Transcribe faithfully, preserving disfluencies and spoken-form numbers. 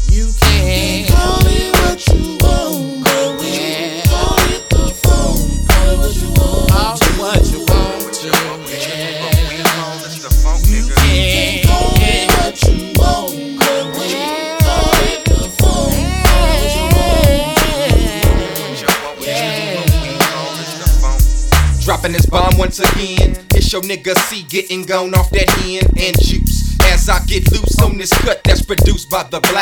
You can call it what you want, but we yeah. call it the phone. Call it what you want, call it what you want. Yeah. You can call it what you want, but we call it the phone. Call it what you want. Yeah. Dropping this bomb once again. It's your nigga C getting gone off that hen and juice. As I get loose on this cut that's produced by the black.